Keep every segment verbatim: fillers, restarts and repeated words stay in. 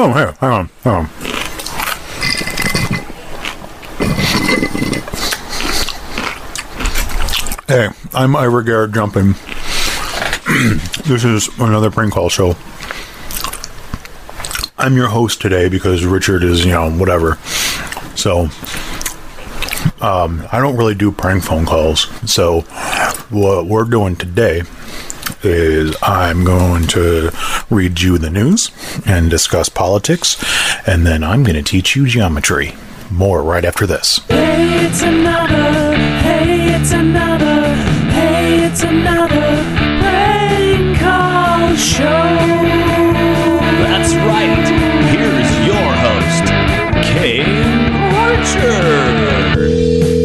Oh, hey, hang on, hang on. Hey, I'm Ira Garrett Jumping. This is another prank call show. I'm your host today because Richard is, you know, whatever. So, um, I don't really do prank phone calls. So, what we're doing today is I'm going to read you the news and discuss politics, and then I'm going to teach you geometry. More right after this. Hey, it's another, hey, it's another, hey, it's another prank call show. That's right. Here's your host, Kane Archer.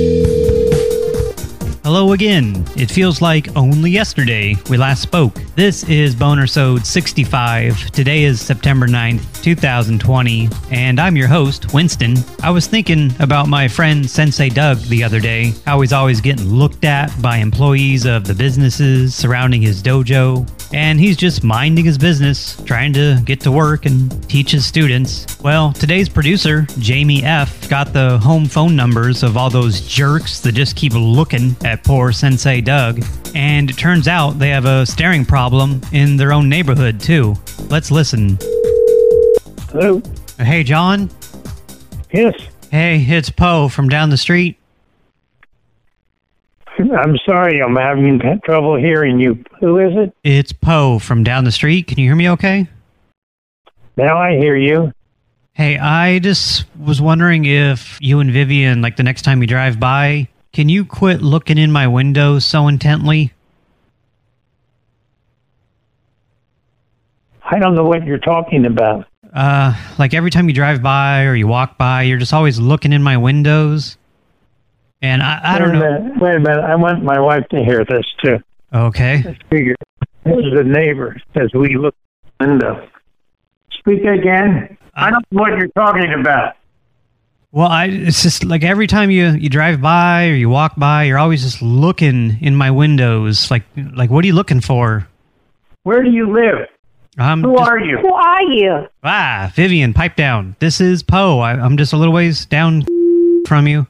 Hello again. It feels like only yesterday we last spoke. This is Bonersode sixty-five. Today is September ninth, two thousand twenty, and I'm your host, Winston. I was thinking about my friend Sensei Doug the other day, how he's always getting looked at by employees of the businesses surrounding his dojo, and he's just minding his business, trying to get to work and teach his students. Well, today's producer, Jamie F., got the home phone numbers of all those jerks that just keep looking at poor Sensei Doug, and it turns out they have a staring problem in their own neighborhood, too. Let's listen. Hello? Hey, John? Yes. Hey, it's Poe from down the street. I'm sorry, I'm having trouble hearing you. Who is it? It's Poe from down the street. Can you hear me okay? Now I hear you. Hey, I just was wondering if you and Vivian, like the next time you drive by, can you quit looking in my windows so intently? I don't know what you're talking about. Uh, like every time you drive by or you walk by, you're just always looking in my windows. And I, I don't wait a know. Minute, wait a minute. I want my wife to hear this, too. Okay. Let's figure. This is a neighbor as we look in the window. Speak again. Uh, I don't know what you're talking about. Well, I it's just like every time you, you drive by or you walk by, you're always just looking in my windows. Like, like what are you looking for? Where do you live? Um, Who just, are you? Who are you? Ah, Vivian, pipe down. This is Poe. I, I'm just a little ways down from you.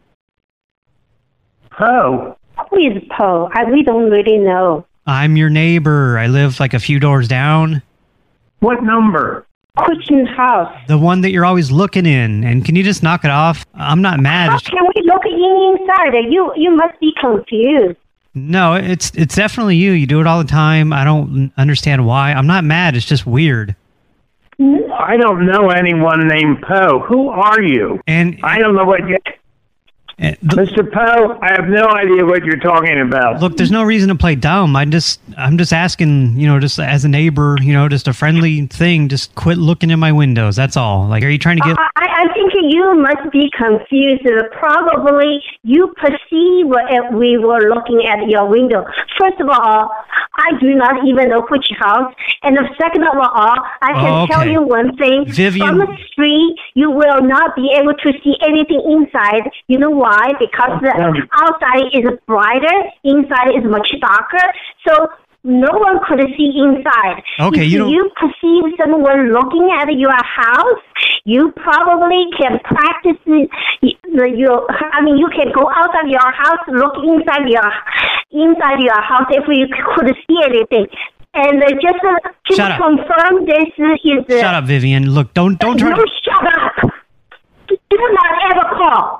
Poe? Who is Poe? I, we don't really know. I'm your neighbor. I live like a few doors down. What number? Christian house. The one that you're always looking in. And can you just knock it off? I'm not mad. How can we look in inside? You you must be confused. No, it's it's definitely you. You do it all the time. I don't understand why. I'm not mad. It's just weird. I don't know anyone named Poe. Who are you? And I don't know what you... Uh, the, Mister Poe, I have no idea what you're talking about. Look, there's no reason to play dumb. I just, I'm just asking, you know, just as a neighbor, you know, just a friendly thing. Just quit looking in my windows. That's all. Like, are you trying to get? I, I think you must be confused. Probably you perceive if we were looking at your window. First of all, I do not even know which house. And second of all, I can oh, okay. tell you one thing. Vivian. From the street, you will not be able to see anything inside. You know why? Because the outside is brighter, inside is much darker. So no one could see inside. Okay, if you don't... you perceive someone looking at your house, you probably can practice the, the, your. I mean, you can go outside your house, look inside your inside your house if you could see anything. And uh, just uh, to shut confirm, this is. Uh, shut up, Vivian. Look, don't don't try. No, to... shut up. Do not ever call.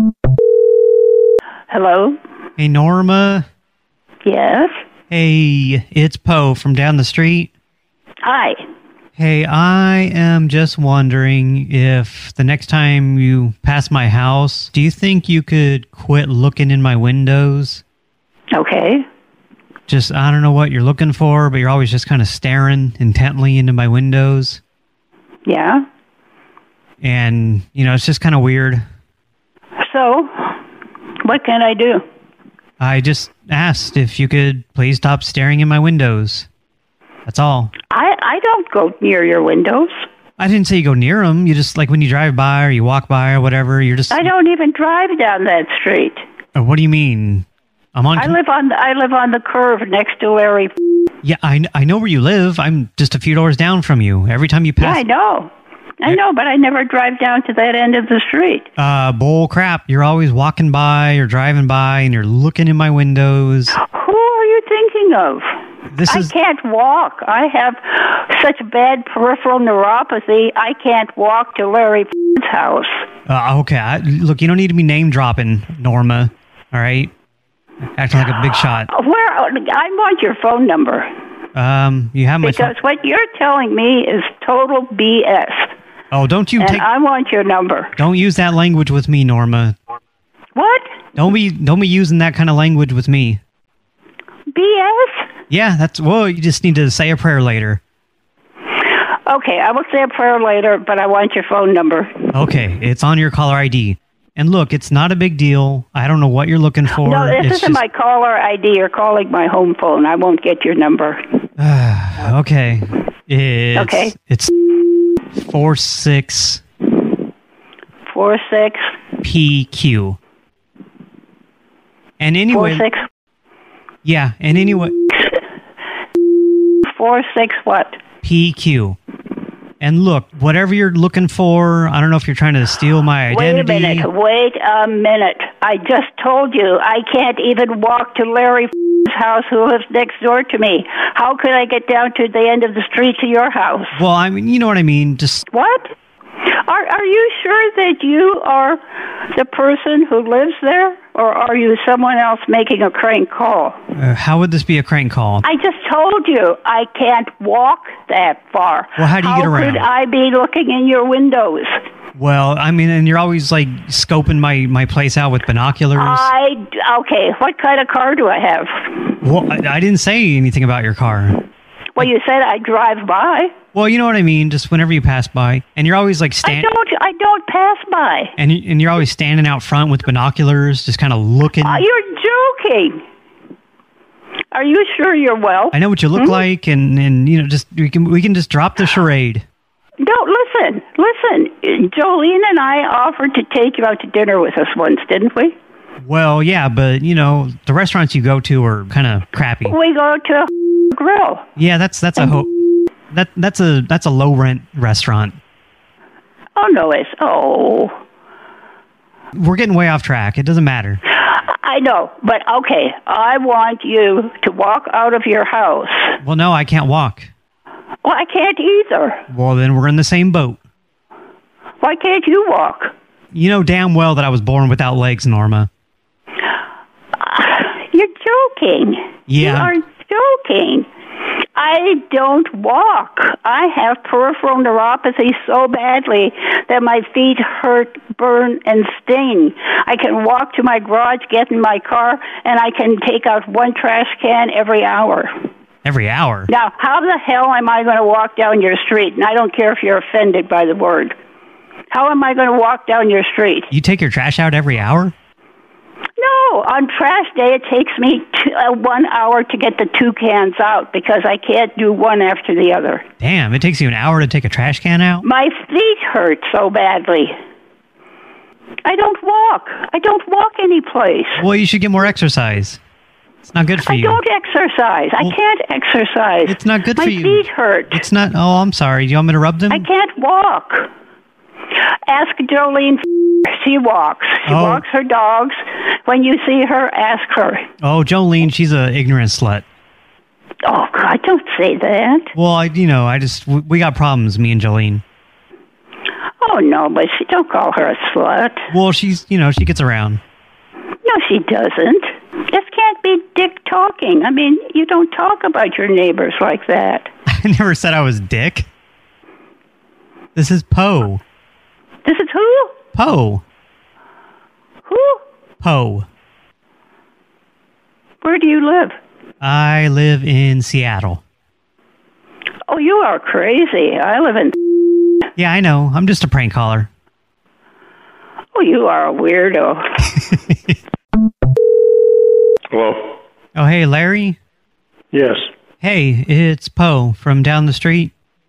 Hello? Hey, Norma. Yes? Hey, it's Poe from down the street. Hi. Hey, I am just wondering if the next time you pass my house, do you think you could quit looking in my windows? Okay. Just, I don't know what you're looking for, but you're always just kind of staring intently into my windows. Yeah? And, you know, it's just kind of weird. So, what can I do? I just asked if you could please stop staring in my windows. That's all. I, I don't go near your windows. I didn't say you go near them. You just, like, when you drive by or you walk by or whatever, you're just... I don't even drive down that street. Uh, what do you mean? I'm on... I live on the, I live on the curve next to where he... Yeah, I, I know where you live. I'm just a few doors down from you. Every time you pass... Yeah, I know. I know, but I never drive down to that end of the street. Uh, bull crap. You're always walking by or driving by and you're looking in my windows. Who are you thinking of? This I is... can't walk. I have such bad peripheral neuropathy, I can't walk to Larry's house. Uh, okay, I, look, you don't need to be name-dropping, Norma, all right? Acting like a big shot. Where? I want your phone number. Um, you have my Because what you're telling me is total B S. Oh, don't you and take... I want your number. Don't use that language with me, Norma. What? Don't be don't be using that kind of language with me. B S? Yeah, that's... Well, you just need to say a prayer later. Okay, I will say a prayer later, but I want your phone number. Okay, it's on your caller I D. And look, it's not a big deal. I don't know what you're looking for. No, this it's isn't just... my caller I D. You're calling my home phone. I won't get your number. okay. It's, okay. It's four six... Four six... P Q. And anyway... Four six... Yeah, and anyway... Four six what? P Q. And look, whatever you're looking for, I don't know if you're trying to steal my identity. Wait a minute. Wait a minute. I just told you I can't even walk to Larry's house who lives next door to me. How could I get down to the end of the street to your house? Well, I mean, you know what I mean. Just What? Are are you sure that you are the person who lives there? Or are you someone else making a crank call? Uh, how would this be a crank call? I just told you I can't walk that far. Well, how do you how get around? How could I be looking in your windows? Well, I mean, and you're always, like, scoping my, my place out with binoculars. I... Okay, what kind of car do I have? Well, I, I didn't say anything about your car. Well, you said I drive by. Well, you know what I mean, just whenever you pass by. And you're always, like, stand... I don't, I don't pass by. And, you, and you're always standing out front with binoculars, just kind of looking. Uh, you're joking. Are you sure you're well? I know what you look hmm? like, and, and, you know, just we can we can just drop the charade. No, listen, listen. Jolene and I offered to take you out to dinner with us once, didn't we? Well, yeah, but, you know, the restaurants you go to are kind of crappy. We go to a grill. Yeah, that's that's a ho that that's a that's a low rent restaurant. Oh no, it's oh. We're getting way off track. It doesn't matter. I know, but okay, I want you to walk out of your house. Well, no, I can't walk. Well, I can't either. Well, then we're in the same boat. Why can't you walk? You know damn well that I was born without legs, Norma. Uh, you're joking. Yeah. You are joking. I don't walk. I have peripheral neuropathy so badly that my feet hurt, burn, and sting. I can walk to my garage, get in my car, and I can take out one trash can every hour. Every hour? Now, how the hell am I going to walk down your street? And I don't care if you're offended by the word. How am I going to walk down your street? You take your trash out every hour? No, on trash day it takes me two, uh, one hour to get the two cans out because I can't do one after the other. Damn, it takes you an hour to take a trash can out? My feet hurt so badly. I don't walk. I don't walk any place. Well, you should get more exercise. It's not good for I you. I don't exercise. Well, I can't exercise. It's not good My for you. My feet hurt. It's not... Oh, I'm sorry. Do you want me to rub them? I can't walk. Ask Jolene. She walks. She oh. walks her dogs. When you see her, ask her. Oh, Jolene, she's a ignorant slut. Oh, God, don't say that. Well, I, you know, I just... We got problems, me and Jolene. Oh, no, but she don't call her a slut. Well, she's, you know, she gets around. No, she doesn't. This can't be dick talking. I mean, you don't talk about your neighbors like that. I never said I was Dick. This is Poe. This is who? Poe. Who? Poe. Where do you live? I live in Seattle. Oh, you are crazy. I live in... Yeah, I know. I'm just a prank caller. Oh, you are a weirdo. Hello? Oh, hey, Larry? Yes. Hey, it's Poe from down the street.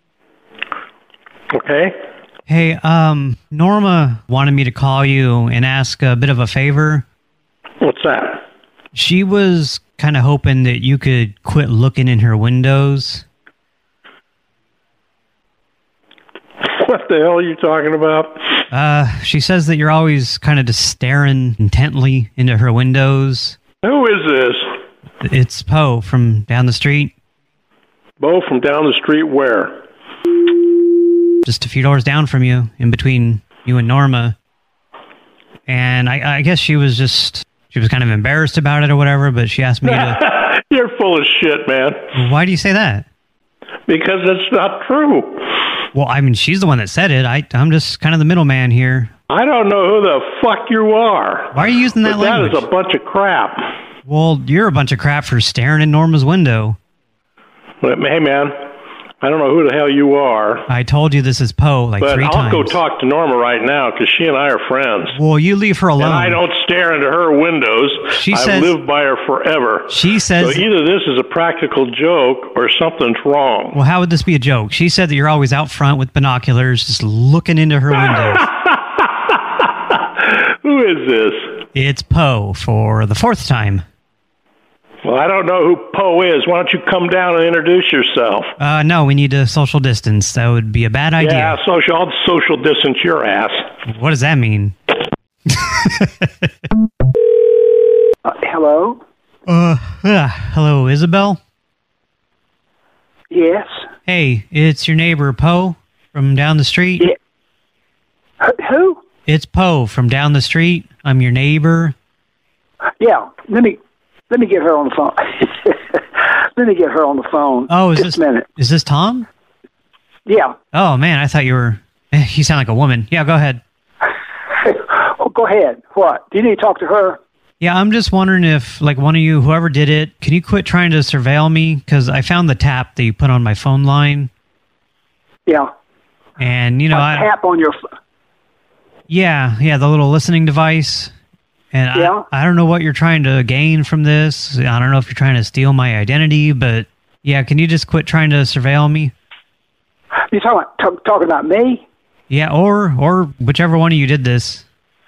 Okay. Hey, um, Norma wanted me to call you and ask a bit of a favor. What's that? She was kind of hoping that you could quit looking in her windows. What the hell are you talking about? Uh, she says that you're always kind of just staring intently into her windows. Who is this? It's Poe from down the street. Bo from down the street where? Just a few doors down from you, in between you and Norma. And I, I guess she was just, she was kind of embarrassed about it or whatever, but she asked me to... You're full of shit, man. Why do you say that? Because it's not true. Well, I mean, she's the one that said it. I, I'm just kind of the middleman here. I don't know who the fuck you are. Why are you using that but language? That is a bunch of crap. Well, you're a bunch of crap for staring in Norma's window. But, hey, man, I don't know who the hell you are. I told you this is Poe like but three I'll times. But I'll go talk to Norma right now because she and I are friends. Well, you leave her alone. And I don't stare into her windows. She I've says, lived by her forever. She says... So either this is a practical joke or something's wrong. Well, how would this be a joke? She said that you're always out front with binoculars just looking into her windows. Who is this? It's Poe for the fourth time. Well, I don't know who Poe is. Why don't you come down and introduce yourself? Uh, no, we need to social distance. That would be a bad idea. Yeah, social, I'll social distance your ass. What does that mean? uh, hello? Uh, uh, hello, Isabel? Yes? Hey, it's your neighbor, Poe, from down the street. Yeah. Who? It's Poe from down the street. I'm your neighbor. Yeah, let me... Let me get her on the phone. Let me get her on the phone. Oh, is Just this a minute? Is this Tom? Yeah. Oh man, I thought you were. Eh, you sound like a woman. Yeah, go ahead. Oh, go ahead. What? Do you need to talk to her? Yeah, I'm just wondering if, like, one of you, whoever did it, can you quit trying to surveil me? Because I found the tap that you put on my phone line. Yeah. And you know, a I tap on your. Yeah, yeah, the little listening device. And yeah. I, I don't know what you're trying to gain from this. I don't know if you're trying to steal my identity, but yeah, can you just quit trying to surveil me? You talking about, talking about me? Yeah, or or whichever one of you did this.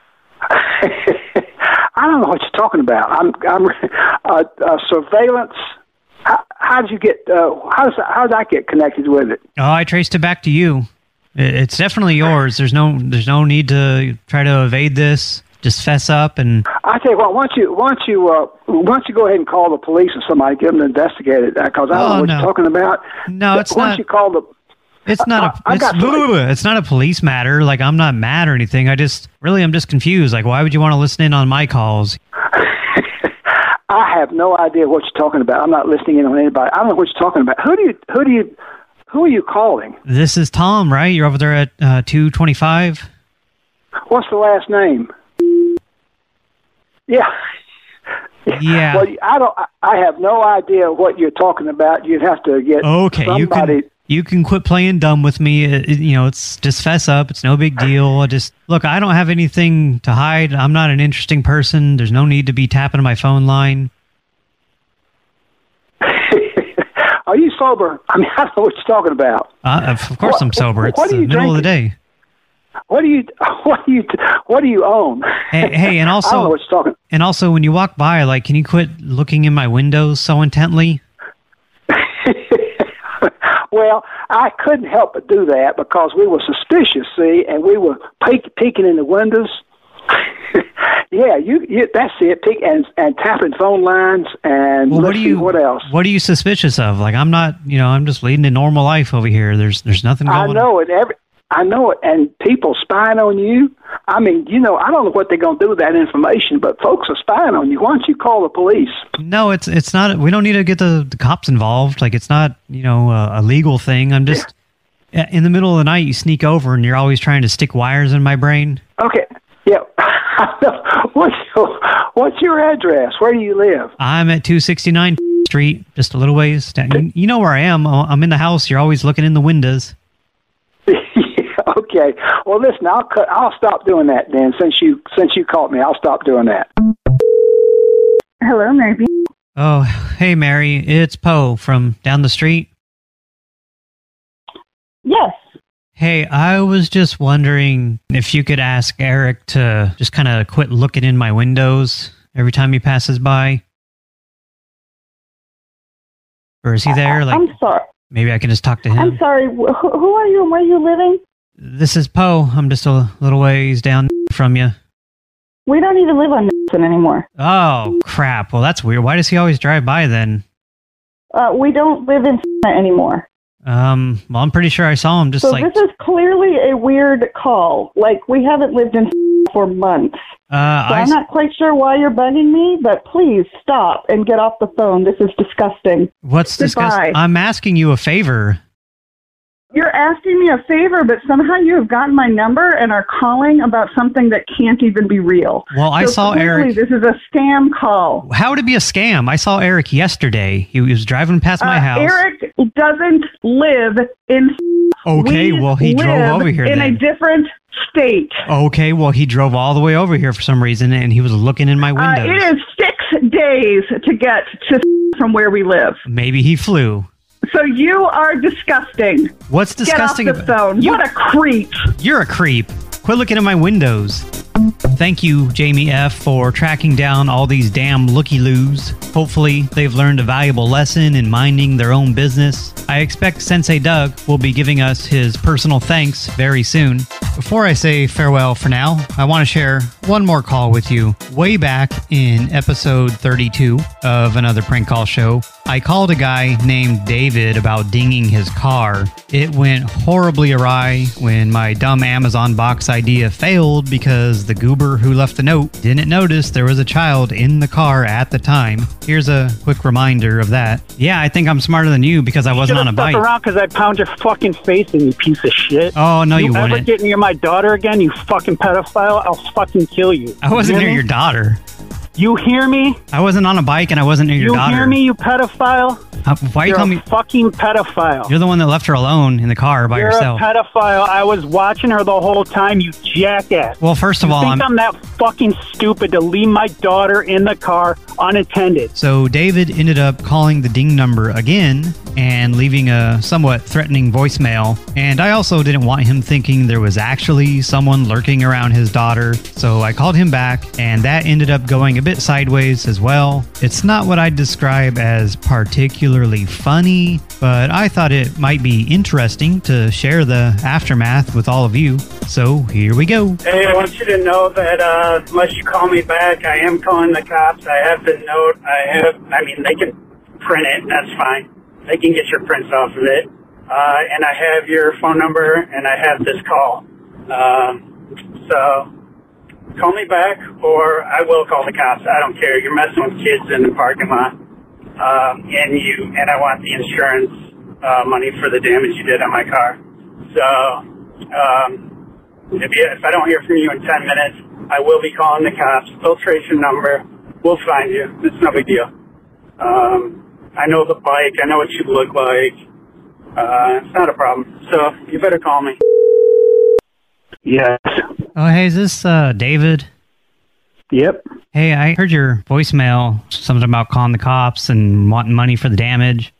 I don't know what you're talking about. I'm I'm uh, uh, surveillance. How, how did you get? Uh, how does how did I get connected with it? Oh, I traced it back to you. It's definitely yours. There's no there's no need to try to evade this. Just fess up and... I tell you what, why don't you, why don't you, uh, why don't you go ahead and call the police or somebody, get them to investigate it, because I don't oh, know what no. you're talking about. No, it's why not... Why don't you call the... It's not a... It's, I, I blah, blah, blah. It's not a police matter. Like, I'm not mad or anything. I just... Really, I'm just confused. Like, why would you want to listen in on my calls? I have no idea what you're talking about. I'm not listening in on anybody. I don't know what you're talking about. Who do you... Who do you... Who are you calling? This is Tom, right? You're over there at uh, two twenty-five? What's the last name? Yeah. Yeah. Well, I don't. I have no idea what you're talking about. You'd have to get okay, somebody. You can, you can quit playing dumb with me. It, it, you know, it's just fess up. It's no big deal. I just look. I don't have anything to hide. I'm not an interesting person. There's no need to be tapping my phone line. Are you sober? I mean, I don't know what you're talking about. Uh, of course, what, I'm sober. It's what the middle drinking? of the day. What do you what do you what do you own? Hey, hey, and also, I don't know what you're talking. And also, when you walk by, like, can you quit looking in my windows so intently? Well, I couldn't help but do that because we were suspicious, see, and we were peek, peeking in the windows. Yeah, you, you that's it. Peek and and tapping phone lines and well, let's what do see you what else. What are you suspicious of? Like, I'm not, you know, I'm just leading a normal life over here. There's there's nothing going on. I know it. Every I know it, and people spying on you. I mean, you know, I don't know what they're going to do with that information, but folks are spying on you. Why don't you call the police? No, it's it's not. We don't need to get the, the cops involved. Like, it's not, you know, a, a legal thing. I'm just in the middle of the night. You sneak over, and you're always trying to stick wires in my brain. Okay, yeah. what's your, what's your address? Where do you live? I'm at two sixty-nine Street, just a little ways down. You, you know where I am. I'm in the house. You're always looking in the windows. Okay. Well, listen, I'll cut. I'll stop doing that then. Since you since you caught me, I'll stop doing that. Hello, Mary. Oh, hey, Mary. It's Poe from down the street. Yes. Hey, I was just wondering if you could ask Eric to just kind of quit looking in my windows every time he passes by. Or is he there? Like, I'm sorry. Maybe I can just talk to him. I'm sorry. Who, who are you and where are you living? This is Poe. I'm just a little ways down from you. We don't even live on Nixon anymore. Oh, crap. Well, that's weird. Why does he always drive by then? Uh, we don't live in anymore. Um, well, I'm pretty sure I saw him just so like... this is clearly a weird call. Like, we haven't lived in for months. Uh, so I... I'm not quite sure why you're bugging me, but please stop and get off the phone. This is disgusting. What's disgusting? I'm asking you a favor. You're asking me a favor, but somehow you have gotten my number and are calling about something that can't even be real. Well, I so saw clearly Eric... this is a scam call. How would it be a scam? I saw Eric yesterday. He was driving past my uh, house. Eric doesn't live in... Okay, we well, he drove live over here in then. a different state. Okay, well, he drove all the way over here for some reason, and he was looking in my windows. Uh, it is six days to get to from where we live. Maybe he flew. So you are disgusting. What's disgusting? Get off the phone. You, what a creep. You're a creep. Quit looking at my windows. Thank you, Jamie F., for tracking down all these damn looky-loos. Hopefully, they've learned a valuable lesson in minding their own business. I expect Sensei Doug will be giving us his personal thanks very soon. Before I say farewell for now, I want to share one more call with you. Way back in episode thirty-two of another prank call show, I called a guy named David about dinging his car. It went horribly awry when my dumb Amazon box idea failed because the goober who left the note didn't notice there was a child in the car at the time. Here's a quick reminder of that. Yeah, I think I'm smarter than you because I wasn't on a bike. Should've stuck around because I pound your fucking face in, you piece of shit. Oh, no, you, you wouldn't. ever get near my daughter again, you fucking pedophile, I'll fucking kill you. I wasn't you near me? your daughter. You hear me? I wasn't on a bike and I wasn't near your you daughter. You hear me, you pedophile? Uh, why you You're call a me fucking pedophile? You're the one that left her alone in the car by You're yourself. You're a pedophile. I was watching her the whole time, you jackass. Well, first of you all, think I'm... I'm that fucking stupid to leave my daughter in the car unattended. So David ended up calling the ding number again and leaving a somewhat threatening voicemail. And I also didn't want him thinking there was actually someone lurking around his daughter. So I called him back, and that ended up going a bit sideways as well. It's not what I'd describe as particularly funny, but I thought it might be interesting to share the aftermath with all of you. So here we go. Hey, I want you to know that uh, unless you call me back, I am calling the cops. I have the note. I have, I mean, they can print it. That's fine. They can get your prints off of it. Uh, and I have your phone number, and I have this call. Um, so call me back, or I will call the cops. I don't care. You're messing with kids in the parking lot. Um, and you, and I want the insurance uh, money for the damage you did on my car. So, um, if you, if I don't hear from you in ten minutes, I will be calling the cops. Filtration number. We'll find you. It's no big deal. Um, I know the bike. I know what you look like. Uh, it's not a problem. So you better call me. Yes. Oh, hey, is this uh, David? Yep. Hey, I heard your voicemail, something about calling the cops and wanting money for the damage.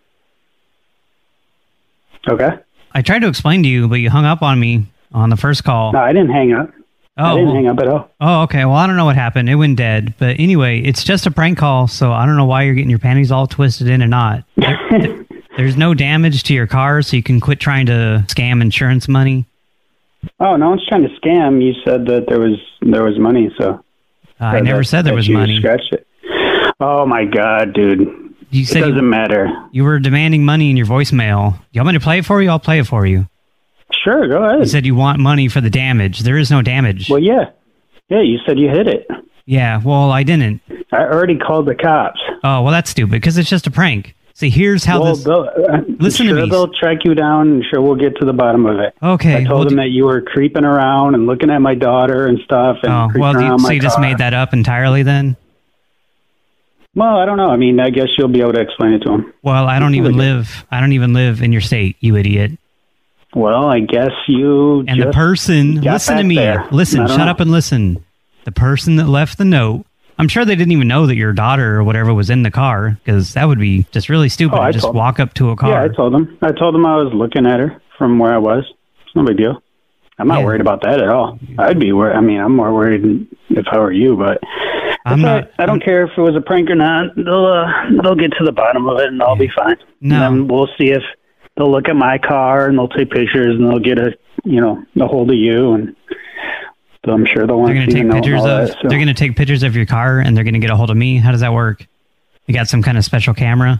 Okay. I tried to explain to you, but you hung up on me on the first call. No, I didn't hang up. Oh, I didn't well, hang up at all. Oh, okay. Well, I don't know what happened. It went dead. But anyway, it's just a prank call, so I don't know why you're getting your panties all twisted in or not. There, there's no damage to your car, so you can quit trying to scam insurance money. Oh, no one's trying to scam. You said that there was there was money, so... Uh, I never that, said there was you money. Scratched it. Oh, my God, dude. You said it doesn't you, matter. You were demanding money in your voicemail. You want me to play it for you? I'll play it for you. Sure, go ahead. You said you want money for the damage. There is no damage. Well, yeah. Yeah, you said you hit it. Yeah, well, I didn't. I already called the cops. Oh, well, that's stupid, because it's just a prank. See, here's how well, this... Uh, Listen sure to me. They'll track you down, and sure, we'll get to the bottom of it. Okay. I told well, them that you were creeping around and looking at my daughter and stuff. And oh, creeping well, around you, so my you just car. made that up entirely then? Well, I don't know. I mean, I guess you'll be able to explain it to them. Well, I don't even live... I don't even live in your state, you idiot. Well, I guess you And the person... Listen to me. There. Listen, shut know. up and listen. The person that left the note... I'm sure they didn't even know that your daughter or whatever was in the car, because that would be just really stupid Oh, to I just told walk up to a car. Yeah, I told them. I told them I was looking at her from where I was. It's no big deal. I'm not Yeah. worried about that at all. I'd be worried. I mean, I'm more worried if I were you, but I'm it's all not. right. I don't care if it was a prank or not. They'll uh, they'll get to the bottom of it, and I'll be fine. No. And then we'll see if they'll look at my car and they'll take pictures and they'll get a you know a hold of you, and I'm sure they'll want They're to going to take pictures of. that, so. They're going to take pictures of your car, and they're going to get a hold of me. How does that work? You got some kind of special camera?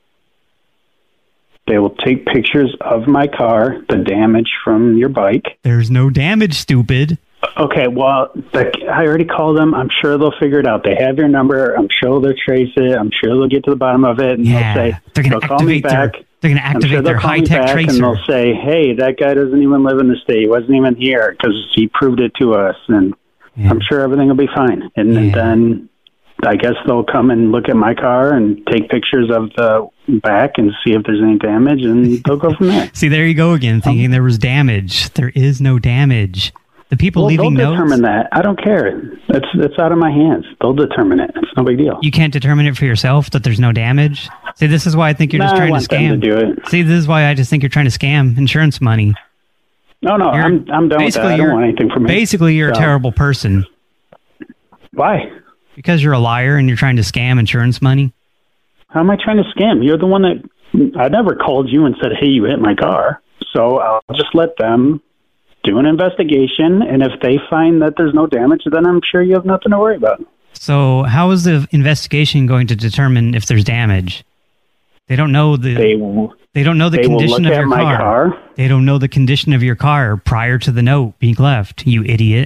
They will take pictures of my car, the damage from your bike. There's no damage, stupid. Okay, well, the, I already called them. I'm sure they'll figure it out. They have your number. I'm sure they'll trace it. I'm sure they'll get to the bottom of it. And Yeah, they'll say, they're gonna they'll call me activate their- back. they're gonna I'm sure activate they'll their call me high-tech back tracer. And they'll say, hey, that guy doesn't even live in the state. He wasn't even here because he proved it to us. And I'm sure everything will be fine. And Yeah. then I guess they'll come and look at my car and take pictures of the back and see if there's any damage, and they'll go from there. See, there you go again, thinking there was damage. There is no damage. The people Well, leaving they'll notes... determine that. I don't care. It's it's out of my hands. They'll determine it. It's no big deal. You can't determine it for yourself that there's no damage? See, this is why I think you're just Nah, I trying to want them scam. to do it. See, this is why I just think you're trying to scam insurance money. No, no, You're- I'm I'm done with that. I don't you're- want anything from it. Basically, you're a So- terrible person. Why? Because you're a liar and you're trying to scam insurance money. How am I trying to scam? You're the one that I never called you and said, "Hey, you hit my car." So I'll just let them do an investigation, and if they find that there's no damage, then I'm sure you have nothing to worry about. So how is the investigation going to determine if there's damage? They don't know the they, they don't know the they will condition look of at your my car. car. They don't know the condition of your car prior to the note being left. You idiot.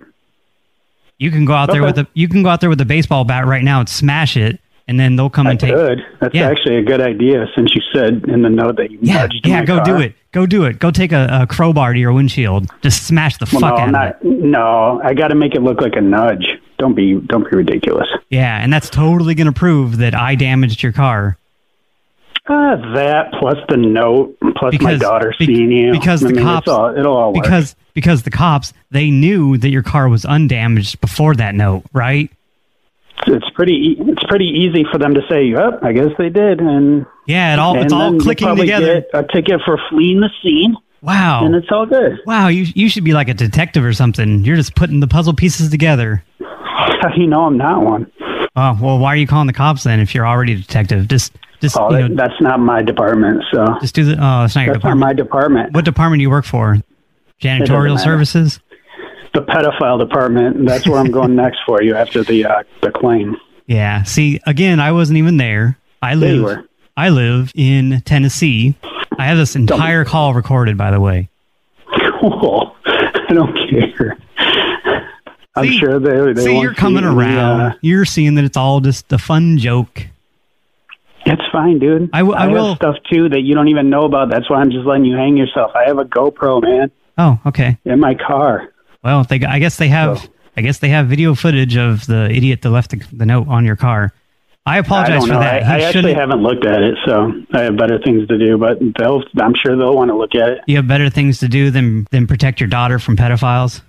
You can go out there Okay. with a you can go out there with a baseball bat right now and smash it, and then they'll come I and take. could. That's Yeah. actually a good idea, since you said in the note that you Yeah, nudged yeah. my Go car. do it. Go do it. Go take a, a crowbar to your windshield. Just smash the Well, fuck no, out I'm of it. not, no, I got to make it look like a nudge. Don't be, don't be ridiculous. Yeah, and that's totally going to prove that I damaged your car. Uh, that plus the note, plus my Because- daughter be- seeing you. because I the mean, cops- it's all, it'll all work. Because because the cops, they knew that your car was undamaged before that note, right? it's pretty, e- it's pretty easy for them to say, "Yep, I guess they did," and Yeah, it all and it's all then you'll clicking probably together. get a ticket for fleeing the scene. Wow. And it's all good. Wow, you you should be like a detective or something. You're just putting the puzzle pieces together. How do you know I'm not one? Oh, well, why are you calling the cops then if you're already a detective? Just just Oh, you that, know, that's not my department. So just do the oh, it's not your that's not department. my department. What department do you work for? Janitorial matter. services? The pedophile department. That's where I'm going next for you after the uh, the claim. Yeah. See, again, I wasn't even there. I There you live were. I live in Tennessee. I have this entire call recorded, by the way. Cool. I don't care. I'm See- sure they. they See, won't you're coming see any, around. uh, You're seeing that it's all just a fun joke. It's fine, dude. I, w- I have will. stuff too that you don't even know about. That's why I'm just letting you hang yourself. I have a GoPro, man, Oh, okay. in my car. Well, they, I guess they have. So- I guess they have video footage of the idiot that left the, the note on your car. I I apologize don't for know. that. I, He I actually shouldn't- haven't looked at it, so I have better things to do. But they'll. I'm sure they'll want to look at it. You have better things to do than than protect your daughter from pedophiles.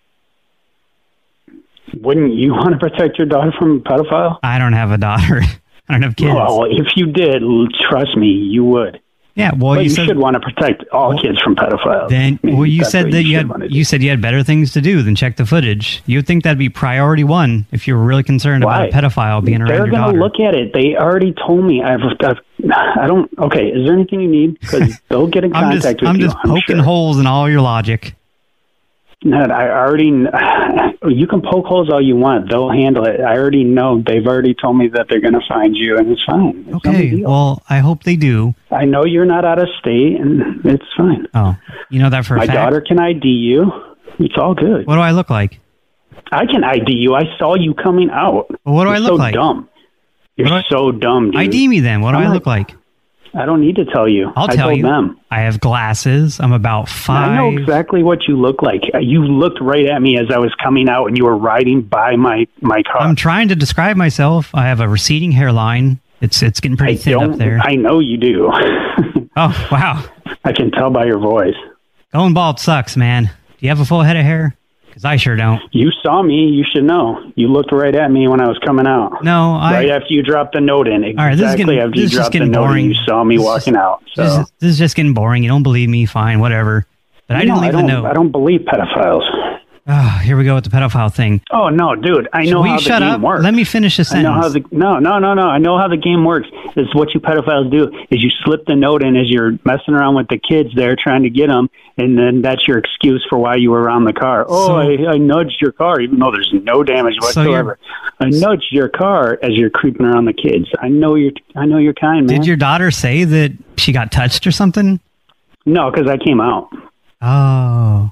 Wouldn't you want to protect your daughter from a pedophile? I don't have a daughter. I don't have kids. Well, if you did, l- trust me, you would. Yeah, well, but you you, said- should want to protect all kids from pedophiles. Then, I mean, well, you that's said what that you should had wanna do. you said you had better things to do than check the footage. You would think that'd be priority one if you were really concerned Why? about a pedophile being around They're your gonna daughter. look at it. They already told me. I've, I've I don't. Okay, is there anything you need? Because they'll get in I'm contact just with I'm you. just I'm poking sure. holes in all your logic. Ned, I already. You can poke holes all you want. They'll handle it. I already know. They've already told me that they're going to find you, and it's fine. It's no big Okay, deal. well, I hope they do. I know you're not out of state, and it's fine. Oh, you know that for a My fact? daughter can I D you. It's all good. What do I look like? I can I D you. I saw you coming out. Well, what do You're I look so like? Dumb. You're What do so dumb, dude. I D me then. What do I'm I not- look like? I don't need to tell you. I'll I tell told you. them. I have glasses. I'm about five. I know exactly what you look like. You looked right at me as I was coming out, and you were riding by my my car. I'm trying to describe myself. I have a receding hairline. It's it's getting pretty I thin don't. up there. I know you do. Oh, wow. I can tell by your voice. Going bald sucks, man. Do you have a full head of hair? Because I sure don't. You saw me. You should know. You looked right at me when I was coming out. No, I... Right after you dropped the note in. Exactly All right, this is getting, after this you is just dropped the getting note in, boring. you saw me This is walking just- out. So. This is, this is just getting boring. You don't believe me? Fine, whatever. But I didn't No, leave I don't, the note. I don't believe pedophiles. Oh, here we go with the pedophile thing. Oh no, dude! I know Will how you the shut game up? works. Let me finish this I know how sentence. the no, no, no, no. I know how the game works. It's what you pedophiles do is you slip the note in as you're messing around with the kids there trying to get them, and then that's your excuse for why you were around the car. Oh, So- I, I nudged your car, even though there's no damage So you're- whatsoever. I nudged your car as you're creeping around the kids. I know you're. I know you're kind, man. Did your daughter say that she got touched or something? No, because I came out. Oh.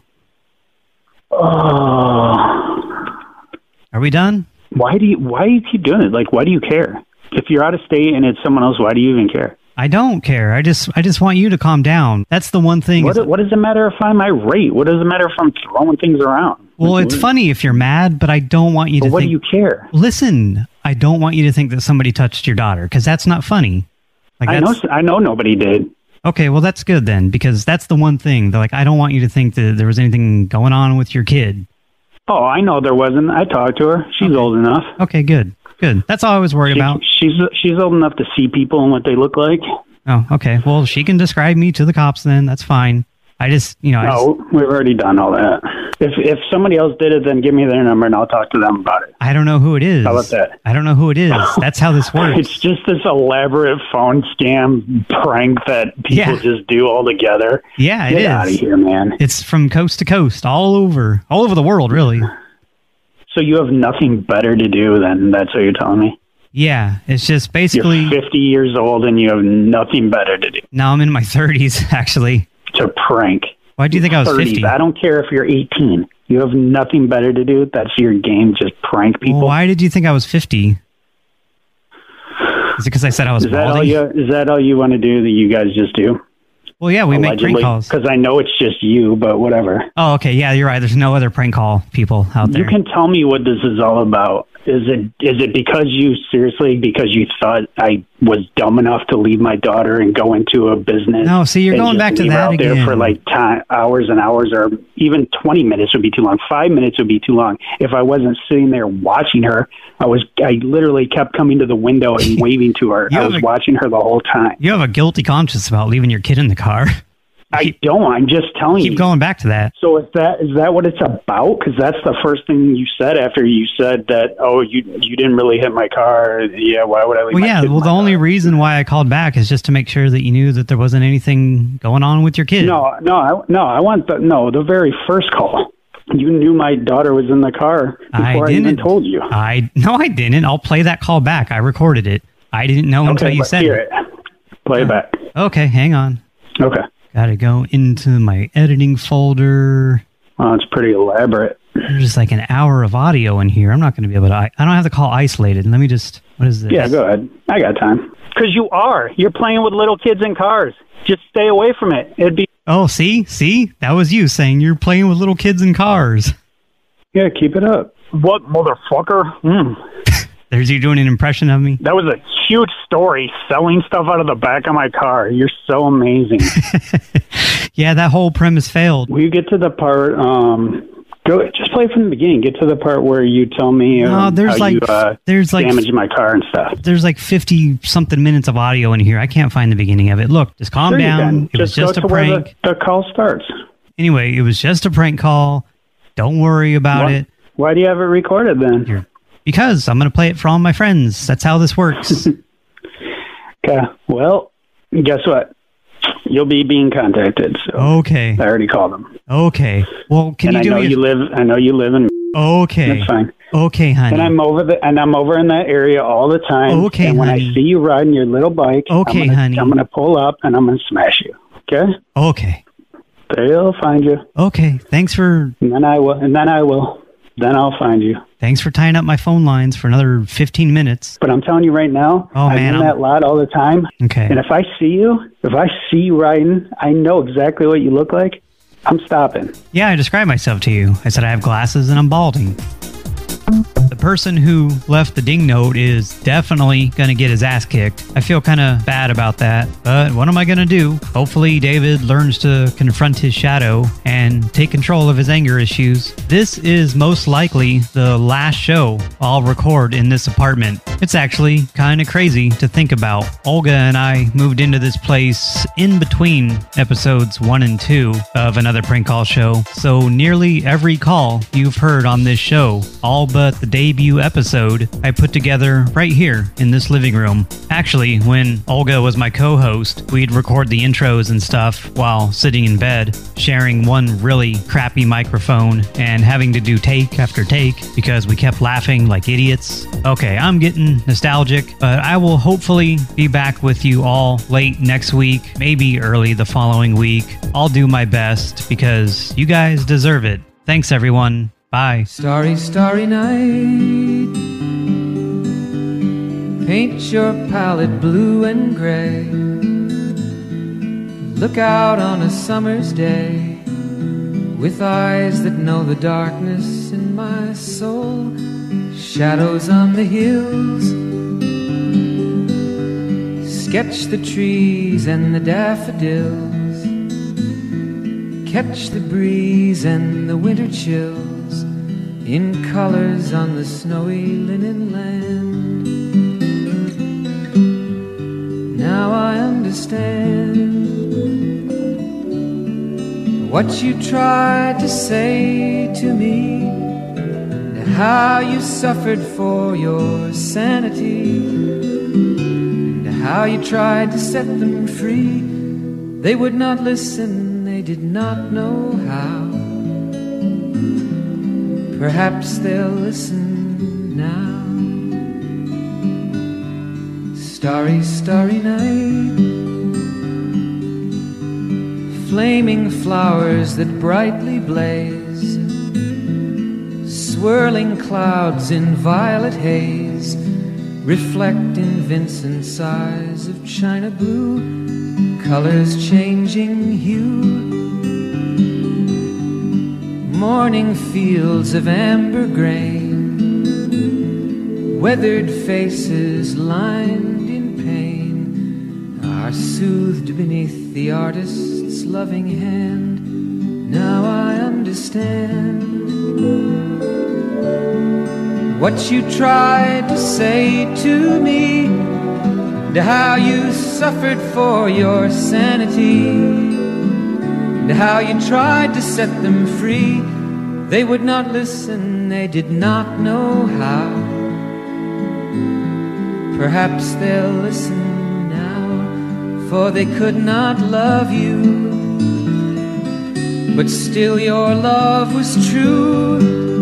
Oh. Are we done? Why do you why do you keep doing it? Like, why do you care? If you're out of state and it's someone else, why do you even care? I don't care. I just I just want you to calm down. That's the one thing. What, is- what does it matter if I'm irate? What does it matter if I'm throwing things around? well, it's funny if you're mad, but I don't want you But to what think... do you care? Listen, I don't want you to think that somebody touched your daughter, because that's not funny. Like I know that's, I know nobody did. Okay, well, that's good then, because that's the one thing. They're like, I don't want you to think that there was anything going on with your kid. Oh, I know there wasn't. I talked to her. She's old enough. Okay, good. Good. That's all I was worried She- about. She's she's old enough to see people and what they look like. Oh, okay. Well, she can describe me to the cops then. That's fine. I just, you know, I just, No, we've already done all that. If if somebody else did it, then give me their number and I'll talk to them about it. I don't know who it is. How about that? I don't know who it is. That's how this works. It's just this elaborate phone scam prank that people Yeah. just do all together. Yeah, it Get is. out of here, man. It's from coast to coast, all over, all over the world, really. So you have nothing better to do than that's what you're telling me? Yeah, it's just basically... You're fifty years old and you have nothing better to do. Now I'm in my thirties, actually. To prank. Why do you think I was thirties. fifty? I don't care if you're eighteen. You have nothing better to do. That's your game. Just prank people. Well, why did you think I was fifty? Is it because I said I was Is that all balding? you? Is that all you want to do? That you guys just do? Well, yeah, we make prank calls. Because I know it's just you, but whatever. Oh, okay. Yeah, you're right. There's no other prank call people out there. You can tell me what this is all about. Is it is it because you seriously because you thought I was dumb enough to leave my daughter and go into a business? No, see, you're and going just back to leave her that out there again. for like time, hours and hours, or even twenty minutes would be too long. Five minutes would be too long. If I wasn't sitting there watching her, I was. I literally kept coming to the window and waving to her. You I have was a- watching her the whole time. You have a guilty conscience about leaving your kid in the car. I don't. I'm just telling you. Keep going back to that. So is that is that what it's about? Because that's the first thing you said after you said that. Oh, you you didn't really hit my car. Yeah, why would I leave Well, my yeah. kid in Well, my the only reason why I called back is just to make sure that you knew that there wasn't anything going on with your kid. No, no, I, no. I want the no. The very first call. You knew my daughter was in the car before I, I even didn't. told you. I no, I didn't. I'll play that call back. I recorded it. I didn't know until Okay, you let's said hear it. it. Play it back. Okay, hang on. Okay. Got to go into my editing folder. Oh, it's pretty elaborate. There's just like an hour of audio in here. I'm not going to be able to... I, I don't have the call isolated. Let me just... What is this? Yeah, go ahead. I got time. Because you are. You're playing with little kids in cars. Just stay away from it. It'd be... Oh, see? See? That was you saying you're playing with little kids in cars. Yeah, keep it up. What, motherfucker? Mm. There's you doing an impression of me? That was a huge story, selling stuff out of the back of my car. You're so amazing. Yeah, that whole premise failed. Will you get to the part... Um, Go, just play from the beginning. Get to the part where you tell me No, um, there's how like- you uh, there's like- damaged my car and stuff. There's like fifty-something minutes of audio in here. I can't find the beginning of it. Look, just calm Sure you down. can. It was Just go just a to where the- prank. The call starts. Anyway, it was just a prank call. Don't worry about Why- it. Why do you have it recorded then? Because I'm going to play it for all my friends. That's how this works. Okay. Well, guess what? You'll be being contacted. So Okay. I already called them. Okay. Well, can and you I do know me a- you live. I know you live in. Okay. That's fine. Okay, honey. And I'm over the and I'm over in that area all the time. Okay, And when honey. I see you riding your little bike, Okay, I'm gonna, honey. I'm gonna pull up and I'm gonna smash you. Okay. Okay. They'll find you. Okay. Thanks for And then I will. And then I will. Then I'll find you. thanks for tying up my phone lines for another fifteen minutes. But I'm telling you right now, Oh, I'm man, in I'm- that lot all the time. Okay. And if I see you, if I see you riding, I know exactly what you look like. I'm stopping. Yeah, I described myself to you. I said I have glasses and I'm balding. The person who left the ding note is definitely going to get his ass kicked. I feel kind of bad about that, but what am I going to do? Hopefully David learns to confront his shadow and take control of his anger issues. This is most likely the last show I'll record in this apartment. It's actually kind of crazy to think about. Olga and I moved into this place in between episodes one and two of Another Prank Call Show, so nearly every call you've heard on this show, all but the debut episode, I put together right here in this living room. Actually, when Olga was my co-host, we'd record the intros and stuff while sitting in bed, sharing one really crappy microphone and having to do take after take because we kept laughing like idiots. Okay, I'm getting nostalgic, but I will hopefully be back with you all late next week, maybe early the following week. I'll do my best because you guys deserve it. Thanks, everyone. Bye. Starry, starry night. Paint your palette blue and gray. Look out on a summer's day with eyes that know the darkness in my soul. Shadows on the hills. Sketch the trees and the daffodils. Catch the breeze and the winter chills in colors on the snowy linen land. Now I understand what you tried to say to me, and how you suffered for your sanity, and how you tried to set them free. They would not listen, they did not know how. Perhaps they'll listen now. Starry, starry night. Flaming flowers that brightly blaze. Swirling clouds in violet haze reflect in Vincent's eyes of china blue. Colors changing hue. Morning fields of amber grain. Weathered faces lined in pain are soothed beneath the artist's loving hand. Now I understand what you tried to say to me, and how you suffered for your sanity, and how you tried to set them free. They would not listen, they did not know how. Perhaps they'll listen now, for they could not love you, but still your love was true.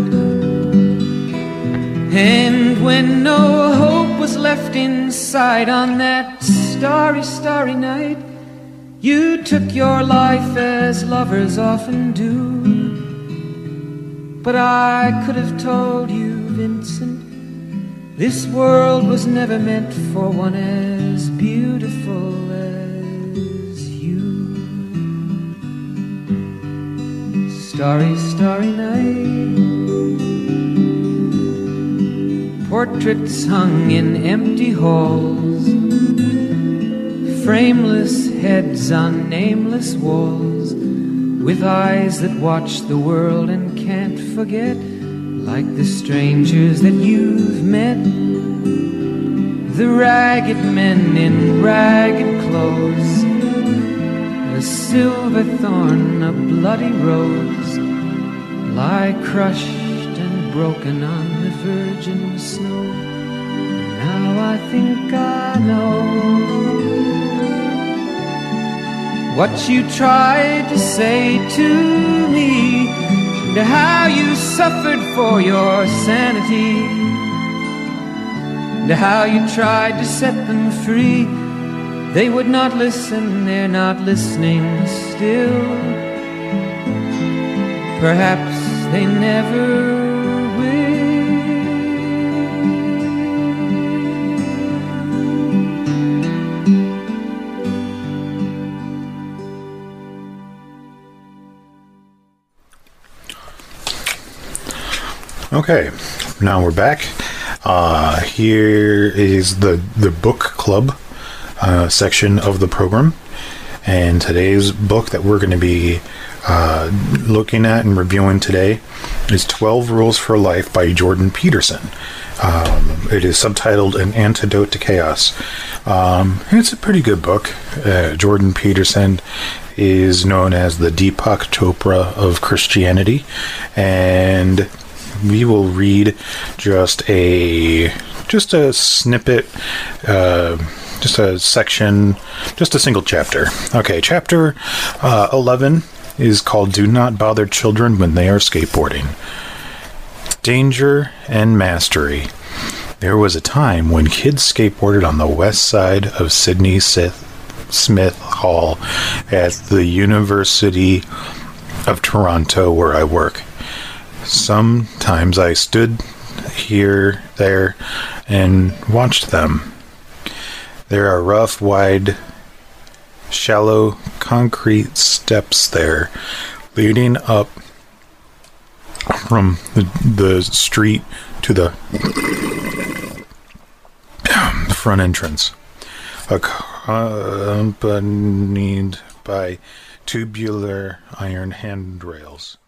And when no hope was left inside on that starry, starry night, you took your life as lovers often do. But I could have told you, Vincent, this world was never meant for one as beautiful as you. Starry, starry night. Portraits hung in empty halls, frameless heads on nameless walls, with eyes that watch the world and can't forget, like the strangers that you've met. The ragged men in ragged clothes, a silver thorn, a bloody rose, lie crushed and broken on the virgin snow. Now I think I know what you tried to say to me, and how you suffered for your sanity, and how you tried to set them free. They would not listen, they're not listening still. Perhaps they never Okay, now we're back. Uh, here is the, the book club uh, section of the program. And today's book that we're going to be uh, looking at and reviewing today is twelve Rules for Life by Jordan Peterson. Um, it is subtitled An Antidote to Chaos. Um, it's a pretty good book. Uh, Jordan Peterson is known as the Deepak Chopra of Christianity, and we will read just a just a snippet, uh, just a section, just a single chapter. Okay, chapter uh, eleven is called Do Not Bother Children When They Are Skateboarding. Danger and Mastery. There was a time when kids skateboarded on the west side of Sydney Smith Hall at the University of Toronto, where I work. Sometimes I stood here, there, and watched them. There are rough, wide, shallow concrete steps there, leading up from the, the street to the front entrance, accompanied by tubular iron handrails.